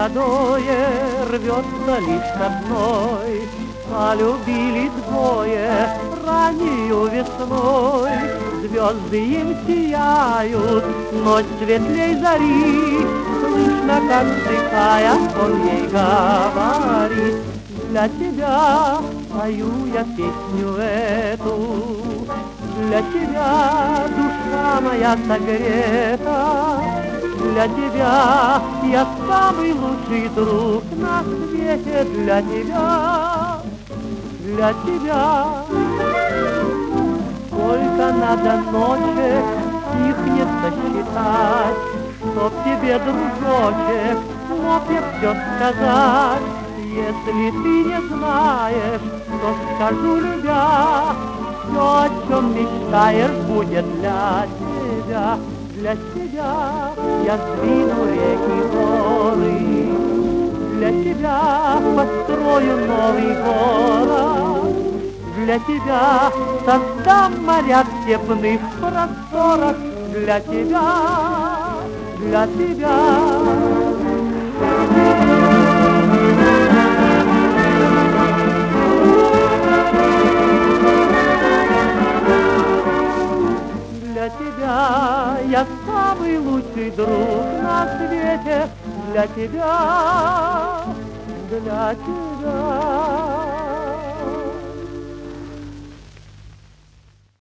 молодое рвется лишь к одной. Полюбили двое раннею весной, звезды им сияют, ночь светлей зари. Слышно, как вздыхая, он ей говорит: для тебя пою я песню эту, для тебя душа моя согрета, для тебя я самый лучший друг на свете, для тебя, для тебя. Сколько надо ночек стихнет сосчитать, чтоб тебе, дружочек, мог я все сказать. Если ты не знаешь, то скажу, любя, все, о чем мечтаешь, будет для тебя. Для тебя я сдвину реки горы, для тебя построю новый город, для тебя создам моря в степных просторах, для тебя, для тебя. Для тебя я самый лучший друг на свете, для тебя, для тебя.